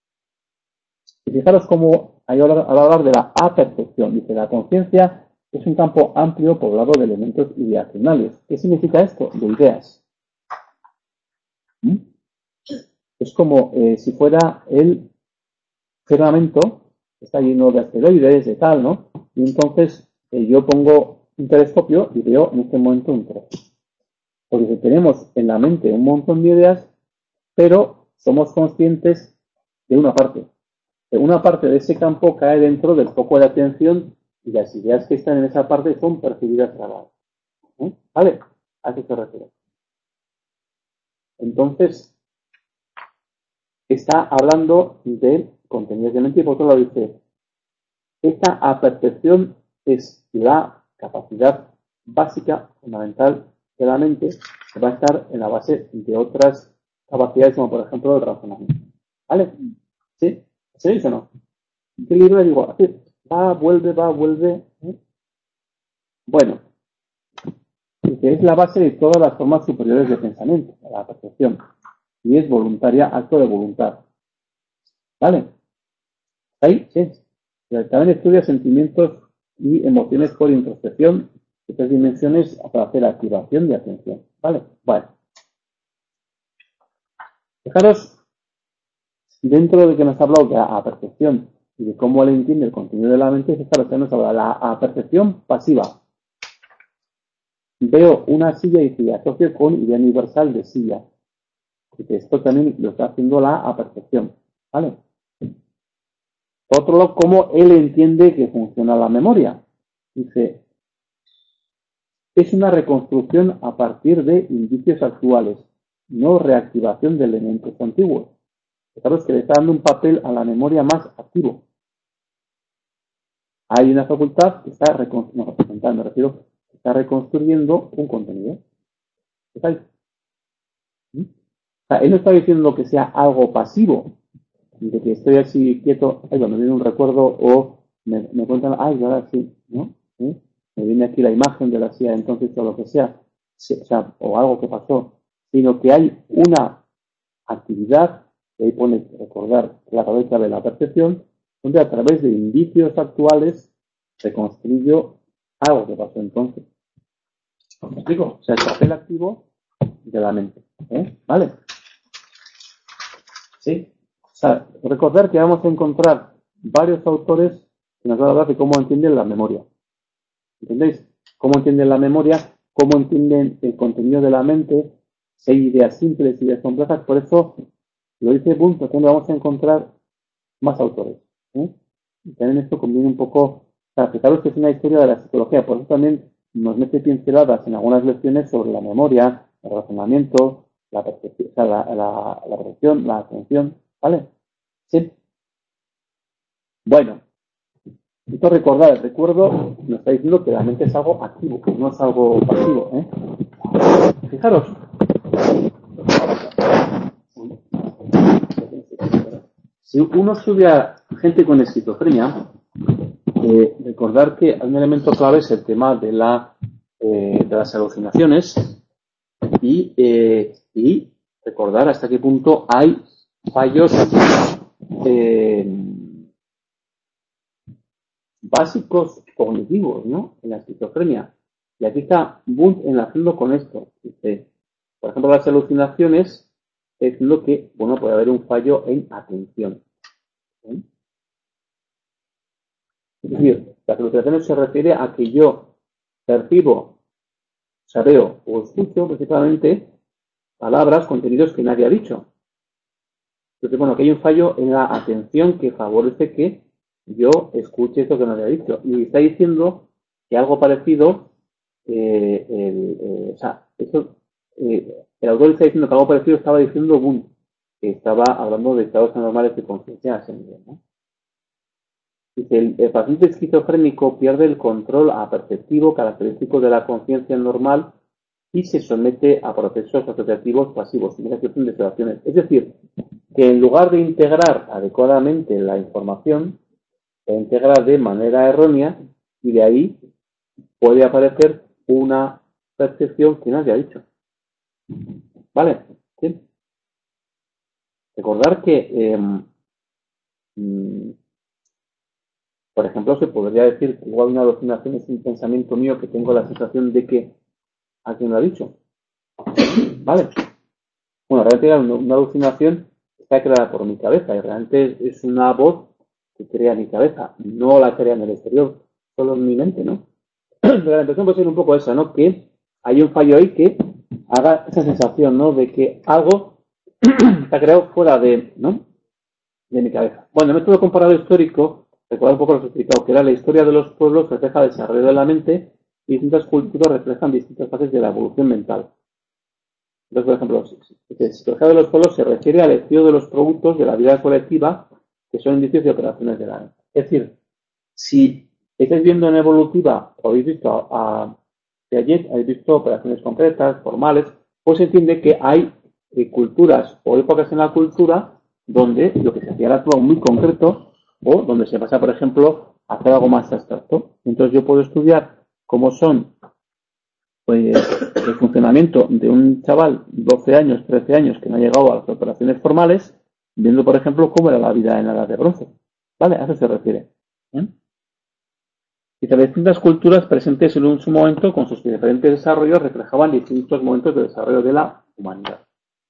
y fijaros cómo hay al hablar de la apercepción. Dice, la conciencia es un campo amplio poblado de elementos ideacionales. ¿Qué significa esto? De ideas. ¿Mm? Es como eh, si fuera el firmamento, está lleno de asteroides, de tal, ¿no? Y entonces eh, yo pongo un telescopio y veo en este momento un trozo. Porque tenemos en la mente un montón de ideas, pero somos conscientes de una parte. De una parte de ese campo cae dentro del foco de atención y las ideas que están en esa parte son percibidas grabadas. ¿Eh? ¿Vale? ¿A qué se refiere? Entonces, está hablando de contenidos de mente y por otro lado dice, esta apercepción es la capacidad básica, fundamental de la mente, que va a estar en la base de otras capacidades, como por ejemplo el razonamiento. ¿Vale? ¿Sí? ¿Se dice o no? ¿Qué libro digo? Así, va, vuelve, va, vuelve. ¿eh? Bueno, que es la base de todas las formas superiores de pensamiento, la percepción, y es voluntaria, acto de voluntad. ¿Vale? ¿Ahí? Sí. También estudia sentimientos y emociones por introspección, estas dimensiones para hacer activación de atención. ¿Vale? Vale. Fijaros, dentro de que nos ha hablado de la percepción y de cómo le entiende el contenido de la mente, fijaros que nos habla de la percepción pasiva. Veo una silla y se asocio con idea universal de silla. Porque esto también lo está haciendo la apercepción. ¿Vale? Por otro lado, cómo él entiende que funciona la memoria. Dice, es una reconstrucción a partir de indicios actuales, no reactivación de elementos antiguos. Fijaros que le está dando un papel a la memoria más activo. Hay una facultad que está representando, me refiero, está reconstruyendo un contenido. ¿Estáis? ¿Mm? O sea, él no está diciendo que sea algo pasivo, de que estoy así quieto, ay, me viene un recuerdo o me, me cuentan, ay, ahora sí, ¿no? ¿Sí? Me viene aquí la imagen de la silla entonces o lo que sea, sí, o sea, o algo que pasó, sino que hay una actividad, que ahí pone recordar la cabeza de la percepción, donde a través de indicios actuales se construyó algo que pasó entonces. ¿Me explico? O sea, el papel activo de la mente. ¿Eh? ¿Vale? ¿Sí? O sea, recordar que vamos a encontrar varios autores que nos van a hablar de cómo entienden la memoria. ¿Entendéis? Cómo entienden la memoria, cómo entienden el contenido de la mente, si hay ideas simples, ideas complejas. Por eso lo dice Bunto, que vamos a encontrar más autores. ¿Eh? Y también esto conviene un poco, para fijaros que es una historia de la psicología, por eso también nos mete pinceladas en algunas lecciones sobre la memoria, el razonamiento, la percepción, o sea, la, la, la percepción, la atención, ¿vale? Sí. Bueno, esto recordar, el recuerdo nos está diciendo que la mente es algo activo, que no es algo pasivo, ¿eh? Fijaros. Si uno sube a gente con esquizofrenia, eh, recordar que un elemento clave es el tema de, la, eh, de las alucinaciones y, eh, y recordar hasta qué punto hay fallos eh, básicos cognitivos, ¿no? En la esquizofrenia. Y aquí está Wundt enlazando con esto. Dice, por ejemplo, las alucinaciones es lo que, bueno, puede haber un fallo en atención. ¿Eh? Es decir, las alucinaciones se refiere a que yo percibo, o sea, veo o escucho principalmente palabras, contenidos que nadie ha dicho. Entonces, bueno, que hay un fallo en la atención que favorece que yo escuche eso que nadie ha dicho. Y está diciendo que algo parecido, eh, el, eh, o sea, eso, eh, el autor está diciendo que algo parecido estaba diciendo Wundt, que estaba hablando de estados anormales de conciencia, ¿no? Dice, el, el paciente esquizofrénico pierde el control aperceptivo característico de la conciencia normal y se somete a procesos asociativos pasivos, de situaciones. Es decir, que en lugar de integrar adecuadamente la información, se integra de manera errónea y de ahí puede aparecer una percepción que nadie ha dicho. ¿Vale? ¿Sí? Recordar que eh, mmm, por ejemplo, se podría decir que igual una alucinación es un pensamiento mío que tengo la sensación de que alguien lo ha dicho. ¿Vale? Bueno, realmente una, una alucinación está creada por mi cabeza y realmente es una voz que crea mi cabeza, no la crea en el exterior, solo en mi mente, ¿no? Pero la impresión puede ser un poco esa, ¿no? Que hay un fallo ahí que haga esa sensación, ¿no? De que algo está creado fuera de, ¿no? de mi cabeza. Bueno, el método comparado histórico, recuerda un poco lo que he explicado, que era la historia de los pueblos refleja el desarrollo de la mente y distintas culturas reflejan distintas fases de la evolución mental. Entonces, por ejemplo, el historia de los pueblos se refiere al estudio de los productos de la vida colectiva que son indicios de operaciones de la mente. Es decir, si estáis viendo en evolutiva o habéis visto a, a Piaget, habéis visto operaciones concretas, formales, pues se entiende que hay eh, culturas o épocas en la cultura donde lo que se hacía era algo muy concreto o donde se pasa, por ejemplo, a hacer algo más abstracto. Entonces yo puedo estudiar cómo son pues, el funcionamiento de un chaval doce años, trece años que no ha llegado a las operaciones formales, viendo, por ejemplo, cómo era la vida en la edad de bronce. ¿Vale? A eso se refiere. ¿Eh? Y las distintas culturas presentes en un su momento con sus diferentes desarrollos reflejaban distintos momentos de desarrollo de la humanidad.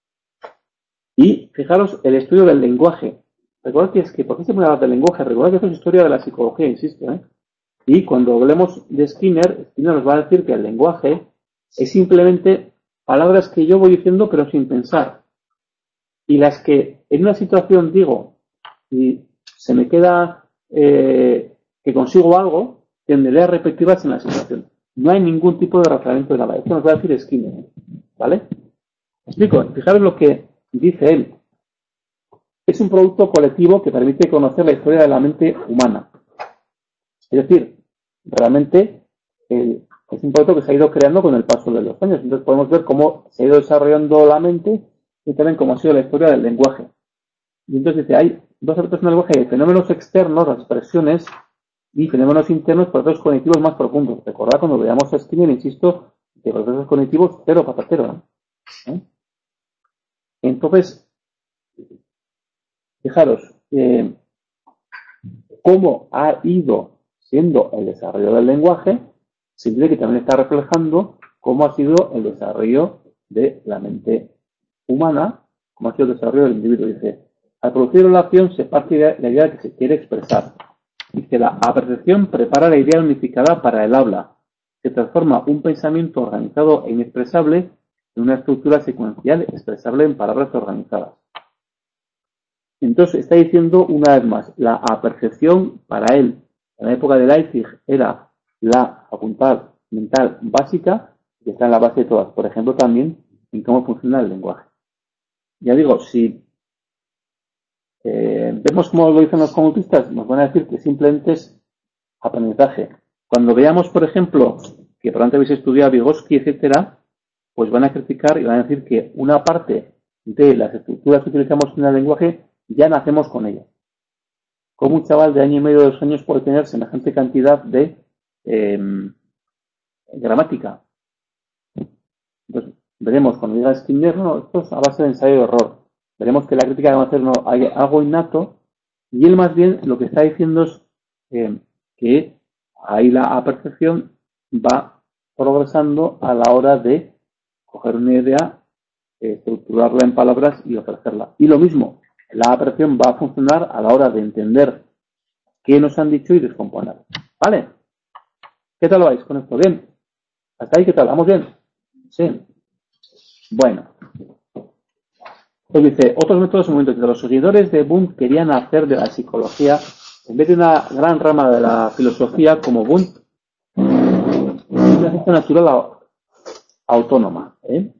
Y fijaros el estudio del lenguaje. Recordad que es que, ¿por qué se puede hablar del lenguaje? Recordad que esto es historia de la psicología, insisto, ¿eh? Y cuando hablemos de Skinner, Skinner nos va a decir que el lenguaje es simplemente palabras que yo voy diciendo pero sin pensar. Y las que en una situación digo y se me queda eh, que consigo algo, tenderé a repetirlas en la situación. No hay ningún tipo de razonamiento de nada. Esto nos va a decir Skinner, ¿vale? ¿Me explico? Fijaros lo que dice él. es un producto colectivo que permite conocer la historia de la mente humana. Es decir, realmente el, es un producto que se ha ido creando con el paso de los años. Entonces podemos ver cómo se ha ido desarrollando la mente y también cómo ha sido la historia del lenguaje. Y entonces dice, hay dos aspectos en el lenguaje, hay fenómenos externos, las expresiones, y fenómenos internos, procesos cognitivos más profundos. Recordad cuando veamos a Skinner, insisto, de procesos cognitivos cero patatero. ¿Eh? Entonces, fijaros, eh, cómo ha ido siendo el desarrollo del lenguaje, se dice que también está reflejando cómo ha sido el desarrollo de la mente humana, cómo ha sido el desarrollo del individuo. Dice, al producir relación se parte de la idea que se quiere expresar. Dice, la apercepción prepara la idea unificada para el habla. Se transforma un pensamiento organizado e inexpresable en una estructura secuencial expresable en palabras organizadas. Entonces está diciendo una vez más, la apercepción para él, en la época de Leipzig, era la facultad mental básica, que está en la base de todas. Por ejemplo, también en cómo funciona el lenguaje. Ya digo, si eh, vemos cómo lo dicen los conductistas, nos van a decir que simplemente es aprendizaje. Cuando veamos, por ejemplo, que probablemente habéis estudiado Vygotsky, etcétera, pues van a criticar y van a decir que una parte de las estructuras que utilizamos en el lenguaje ya nacemos con ellas. Como un chaval de año y medio, dos años puede tener semejante cantidad de eh, gramática. Entonces, veremos cuando diga Skinner, no, esto es a base de ensayo de error. Veremos que la crítica va a hacer no, hay algo innato, y él más bien lo que está diciendo es eh, que ahí la apercepción va progresando a la hora de coger una idea, eh, estructurarla en palabras y ofrecerla. Y lo mismo, la apercepción va a funcionar a la hora de entender qué nos han dicho y descomponer. ¿Vale? ¿Qué tal vais con esto? ¿Bien? ¿Hasta ahí qué tal? ¿Vamos bien? Sí. Bueno. Pues dice, otros métodos en el momento que los seguidores de Wundt querían hacer de la psicología, en vez de una gran rama de la filosofía como Wundt, una ciencia natural autónoma. ¿Eh?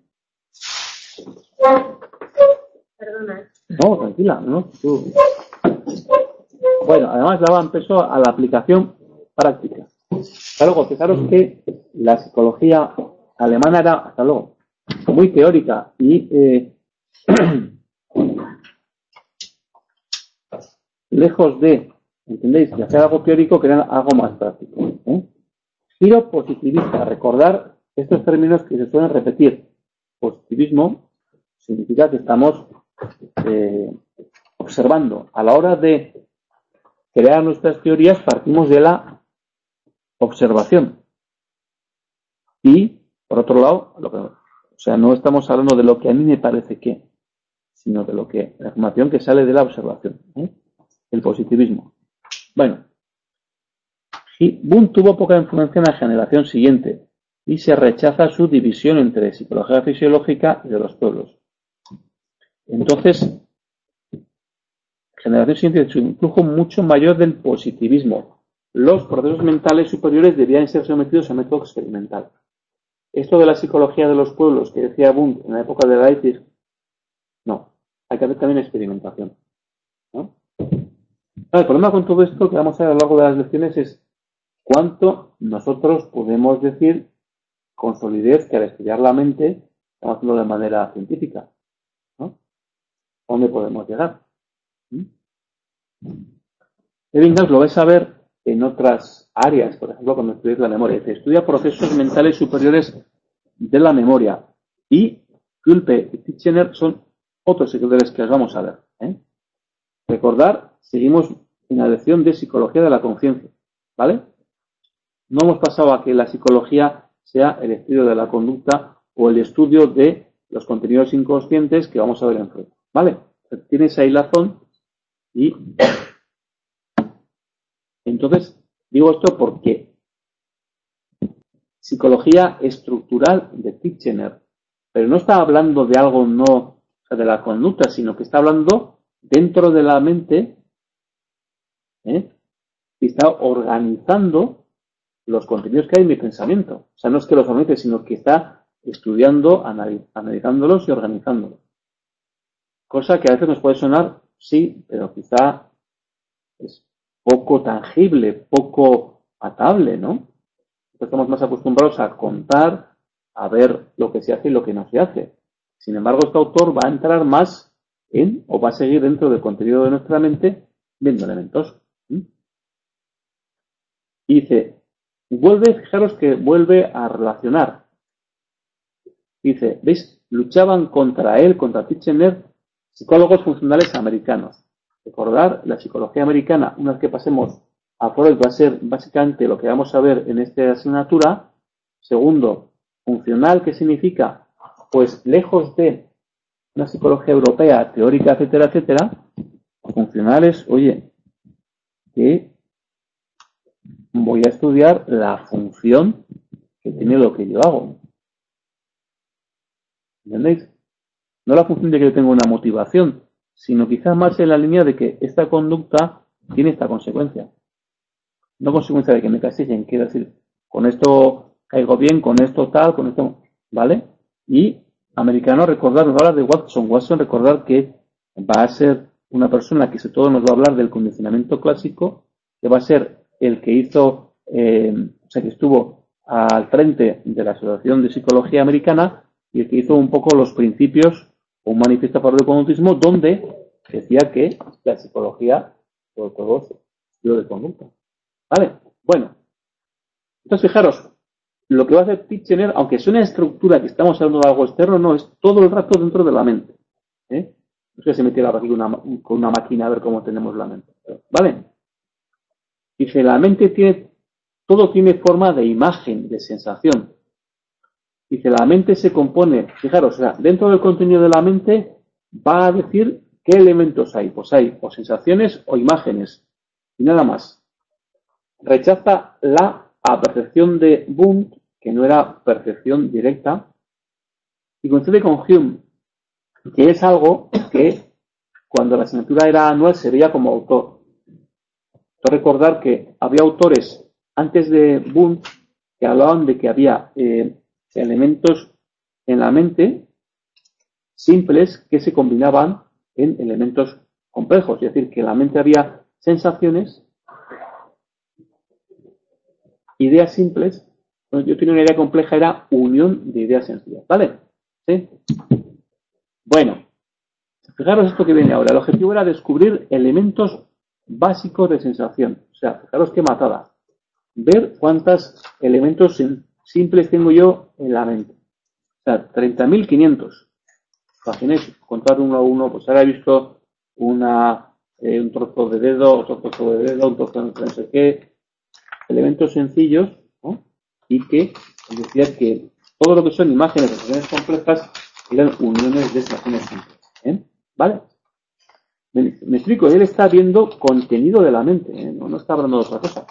Perdona.
No, tranquila, ¿no? Tú. Bueno, además daban peso a la aplicación práctica. Hasta luego, fijaros que la psicología alemana era, hasta luego, muy teórica y eh, lejos de, ¿entendéis?, de hacer algo teórico, que era algo más práctico. ¿eh? Giro positivista, recordar estos términos que se suelen repetir. Positivismo significa que estamos eh, observando. A la hora de crear nuestras teorías partimos de la observación. Y, por otro lado, lo que, o sea, no estamos hablando de lo que a mí me parece que, sino de lo que, la información que sale de la observación. ¿eh? El positivismo. Bueno, y Wundt tuvo poca influencia en la generación siguiente y se rechaza su división entre psicología fisiológica y de los pueblos. Entonces, generación siguiente tiene un influjo mucho mayor del positivismo. Los procesos mentales superiores debían ser sometidos a método experimental. Esto de la psicología de los pueblos que decía Wundt en la época de Leipzig, no, hay que hacer también experimentación. ¿no? El problema con todo esto que vamos a ver a lo largo de las lecciones es cuánto nosotros podemos decir con solidez que al estudiar la mente estamos haciendo de manera científica. ¿no? ¿A dónde podemos llegar? ¿Mm? Ebbinghaus lo vais a ver en otras áreas, por ejemplo, cuando estudiáis la memoria. Dice, estudia procesos mentales superiores de la memoria. Y Kulpe y Titchener son otros seguidores que os vamos a ver. ¿eh? Recordar, seguimos en la lección de psicología de la conciencia. ¿Vale? No hemos pasado a que la psicología sea el estudio de la conducta o el estudio de los contenidos inconscientes que vamos a ver en Freud. ¿Vale? Tienes ahí la razón y entonces digo esto porque psicología estructural de Titchener, pero no está hablando de algo no, o sea, de la conducta, sino que está hablando dentro de la mente, ¿eh? y está organizando los contenidos que hay en mi pensamiento. O sea, no es que los organice, sino que está estudiando, analiz- analizándolos y organizándolos. Cosa que a veces nos puede sonar sí, pero quizá es poco tangible, poco atable, ¿no? Estamos más acostumbrados a contar, a ver lo que se hace y lo que no se hace. Sin embargo, este autor va a entrar más en, o va a seguir dentro del contenido de nuestra mente, viendo elementos. ¿Mm? Y dice, vuelve, fijaros que vuelve a relacionar. Dice, ¿veis? Luchaban contra él, contra Titchener, psicólogos funcionales americanos. Recordar, la psicología americana, una vez que pasemos a Freud, va a ser básicamente lo que vamos a ver en esta asignatura. Segundo, funcional, ¿qué significa? Pues lejos de una psicología europea, teórica, etcétera, etcétera, funcionales, oye, que voy a estudiar la función que tiene lo que yo hago. ¿Entendéis? No la función de que yo tengo una motivación, sino quizás más en la línea de que esta conducta tiene esta consecuencia. No consecuencia de que me castillen, quiero decir, con esto caigo bien, con esto tal, con esto, ¿vale? Y americano, recordar, nos habla de Watson. Watson, recordar que va a ser una persona que sobre todo nos va a hablar del condicionamiento clásico, que va a ser el que hizo, eh, o sea, que estuvo al frente de la Asociación de Psicología Americana y el que hizo un poco los principios, un manifiesto a favor del conductismo, donde decía que la psicología, sobre todo, es estudio de conducta. ¿Vale? Bueno. Entonces, fijaros, lo que va a hacer Titchener, aunque es una estructura que estamos hablando de algo externo, no, es todo el rato dentro de la mente. ¿Eh? No sé si se metiera aquí una, con una máquina a ver cómo tenemos la mente. ¿Vale? Dice, la mente tiene, todo tiene forma de imagen, de sensación. Dice, la mente se compone, fijaros, o sea, dentro del contenido de la mente va a decir qué elementos hay. Pues hay o sensaciones o imágenes. Y nada más. Rechaza la percepción de Wundt, que no era percepción directa, y coincide con Hume, que es algo que cuando la asignatura era anual se veía como autor. Quiero recordar que había autores antes de Wundt que hablaban de que había eh, elementos en la mente simples que se combinaban en elementos complejos, es decir, que en la mente había sensaciones, ideas simples. Cuando yo tenía una idea compleja era unión de ideas sencillas, ¿vale? ¿Sí? Bueno, fijaros esto que viene ahora. El objetivo era descubrir elementos básicos de sensación. O sea, fijaros qué matada. Ver cuántos elementos simples tengo yo en la mente. O sea, treinta mil quinientos. Imaginéis, contar uno a uno, pues ahora he visto una, eh, un trozo de dedo, otro trozo de dedo, un trozo de no sé qué. Elementos sencillos, ¿no? Y que decía que todo lo que son imágenes de sensaciones complejas eran uniones de sensaciones simples. ¿Eh? ¿Vale? Me, me explico, él está viendo contenido de la mente, ¿eh? no, no está hablando de otra cosa.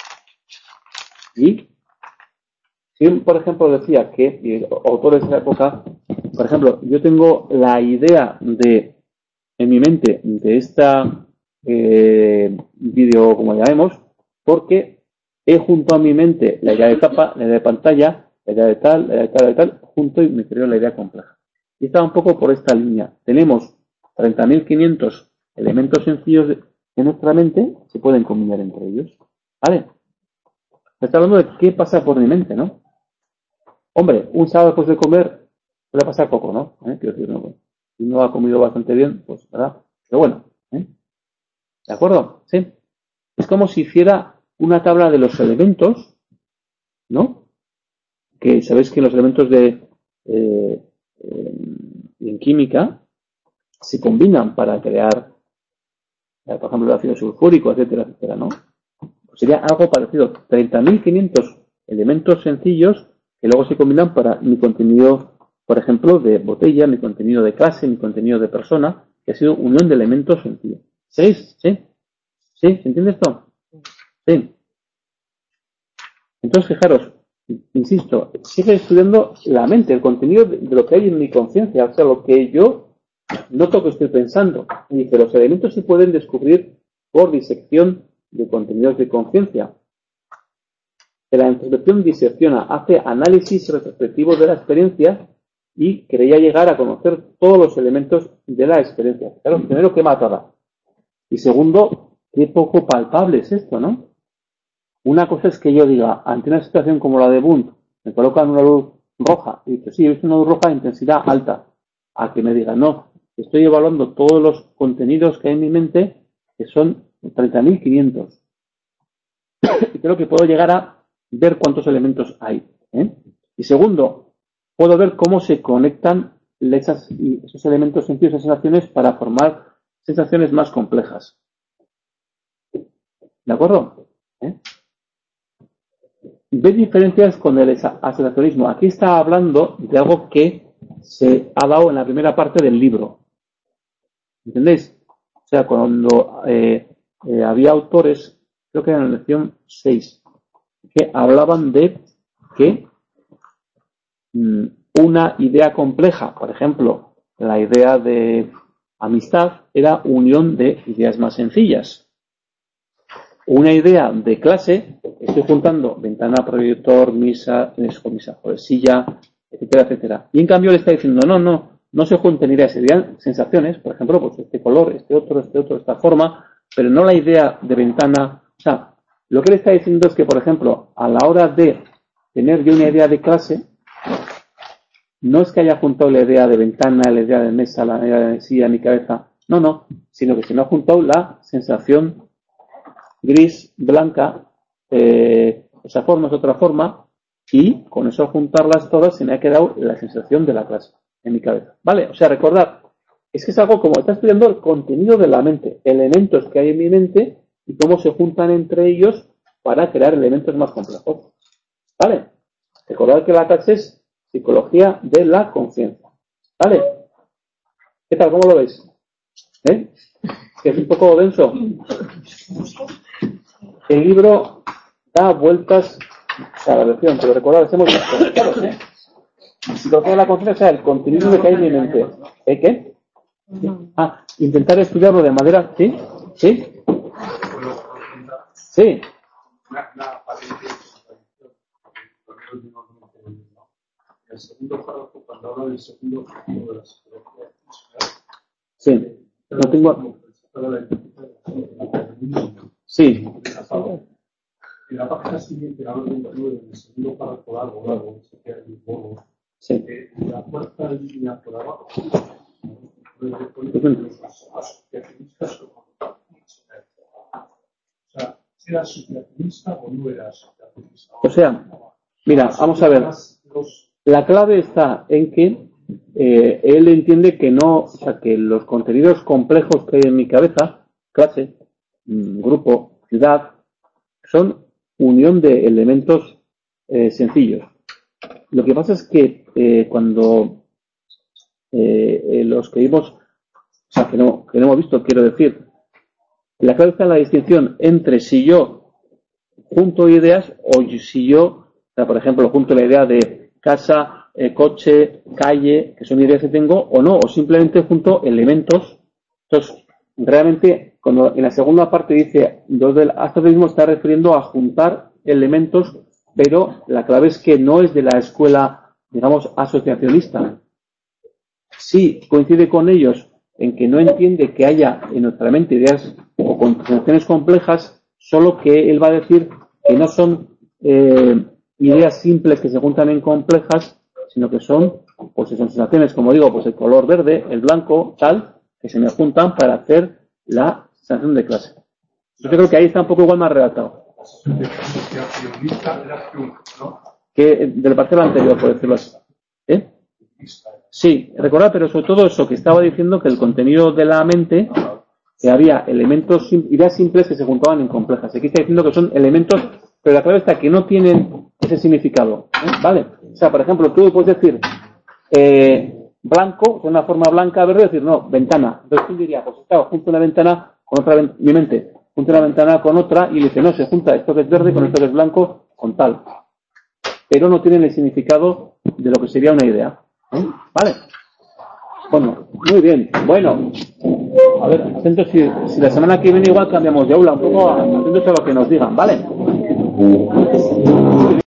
Y si él, por ejemplo, decía que, y autores de esa época, por ejemplo, yo tengo la idea de, en mi mente, de esta eh, vídeo, como llamemos, porque he junto a mi mente la idea de tapa, la idea de pantalla, la idea de tal, la idea de tal, la idea de tal, junto y me creo la idea compleja. Y está un poco por esta línea. Tenemos treinta mil quinientos elementos sencillos de, en nuestra mente, se pueden combinar entre ellos. ¿Vale? Está hablando de qué pasa por mi mente, ¿no? Hombre, un sábado después de comer puede pasar poco, ¿no? ¿Eh? Quiero decir, no, si uno ha comido bastante bien, pues, ¿verdad? Pero bueno, ¿eh? ¿De acuerdo? Sí. Es como si hiciera una tabla de los elementos, ¿no? Que sabéis que los elementos de eh, eh, en química se combinan para crear, por ejemplo, el ácido sulfúrico, etcétera, etcétera, ¿no? Pues sería algo parecido. treinta mil quinientos elementos sencillos que luego se combinan para mi contenido, por ejemplo, de botella, mi contenido de clase, mi contenido de persona, que ha sido unión de elementos sencillos. ¿Seis? ¿Sí? ¿Sí? ¿Se entiende esto? Sí. Entonces, fijaros, insisto, sigue estudiando la mente, el contenido de, de lo que hay en mi conciencia, o sea, lo que yo noto que estoy pensando. Y dice, los elementos se pueden descubrir por disección de contenidos de conciencia. La introspección disecciona, hace análisis retrospectivo de la experiencia y creía llegar a conocer todos los elementos de la experiencia. Claro, primero, ¿qué matada? Y segundo, qué poco palpable es esto, ¿no? Una cosa es que yo diga, ante una situación como la de Bund, me colocan una luz roja, y digo, sí, es una luz roja de intensidad alta, a que me diga, no, estoy evaluando todos los contenidos que hay en mi mente, que son treinta mil quinientos. Y creo que puedo llegar a ver cuántos elementos hay, ¿eh? Y segundo, puedo ver cómo se conectan esas, esos elementos, sentidos y sensaciones para formar sensaciones más complejas. ¿De acuerdo? ¿Eh? ¿Ves diferencias con el asociacionismo? Aquí está hablando de algo que se ha dado en la primera parte del libro. ¿Entendéis? O sea, cuando eh, eh, había autores, creo que era en la lección seis, que hablaban de que mmm, una idea compleja, por ejemplo, la idea de amistad, era unión de ideas más sencillas. Una idea de clase, estoy juntando ventana, proyector, misa, misa, silla, etcétera, etcétera. Y en cambio le está diciendo, no, no, no se junten ideas, serían sensaciones, por ejemplo, pues este color, este otro, este otro, esta forma, pero no la idea de ventana. O sea, lo que le está diciendo es que, por ejemplo, a la hora de tener yo una idea de clase, no es que haya juntado la idea de ventana, la idea de mesa, la idea de silla en mi cabeza, no, no, sino que se me ha juntado la sensación gris, blanca, eh, esa forma es otra forma, y con eso juntarlas todas se me ha quedado la sensación de la clase en mi cabeza. ¿Vale? O sea, recordad, es que es algo como está estudiando el contenido de la mente, elementos que hay en mi mente y cómo se juntan entre ellos para crear elementos más complejos. ¿Vale? Recordad que la clase es psicología de la conciencia. ¿Vale? ¿Qué tal? ¿Cómo lo veis? ¿Eh? ¿Que es un poco denso? El libro da vueltas a la lección, pero recordad, hemos visto, claro, ¿eh? Psicología de la conciencia, o sea, el contenido de que hay en mi mente. ¿Eh? ¿Qué? Ah, intentar estudiarlo de manera... ¿Sí? ¿Sí? Sí.
El segundo párrafo, cuando habla del segundo punto de la psicología,
sí, no tengo. Sí.
En la página siguiente, habla de en el segundo párrafo largo, largo, que es el bono,
sí.
La cuarta línea por abajo, o sea, ¿eras asociacionista o no eras asociacionista?
O sea, mira, vamos a ver. La clave está en que eh, él entiende que no, o sea, que los contenidos complejos que hay en mi cabeza, clase, grupo, ciudad, son unión de elementos eh, sencillos. Lo que pasa es que eh, cuando eh, eh, los que vimos, o sea, que no, que no hemos visto, quiero decir, la clave está en la distinción entre si yo junto ideas o si yo, o sea, por ejemplo, junto la idea de casa, eh, coche, calle, que son ideas que tengo, o no, o simplemente junto elementos. Entonces, realmente, cuando en la segunda parte dice, dos del asociacionismo está refiriendo a juntar elementos, pero la clave es que no es de la escuela, digamos, asociacionista. Sí coincide con ellos en que no entiende que haya en nuestra mente ideas o concepciones complejas, solo que él va a decir que no son eh, ideas simples que se juntan en complejas, sino que son, pues son sensaciones, como digo, pues el color verde, el blanco, tal, que se me juntan para hacer la sensación de clase. Yo creo que ahí está un poco igual más redactado. Que del parcial anterior, por decirlo así. ¿Eh? Sí, recordad, pero sobre todo eso que estaba diciendo, que el contenido de la mente, que había elementos, ideas simples que se juntaban en complejas. Aquí está diciendo que son elementos, pero la clave está que no tienen ese significado, ¿eh? ¿Vale? O sea, por ejemplo, tú puedes decir eh, blanco, de una forma blanca, verde, decir, no, ventana. Entonces tú dirías, pues claro, junto una ventana con otra, mi mente, junto una ventana con otra, y dice, no, se junta esto que es verde con esto que es blanco, con tal. Pero no tienen el significado de lo que sería una idea. ¿Eh? ¿Vale? Bueno, muy bien. Bueno, a ver, atentos si, si la semana que viene igual cambiamos de aula, un poco atentos a lo que nos digan, ¿vale?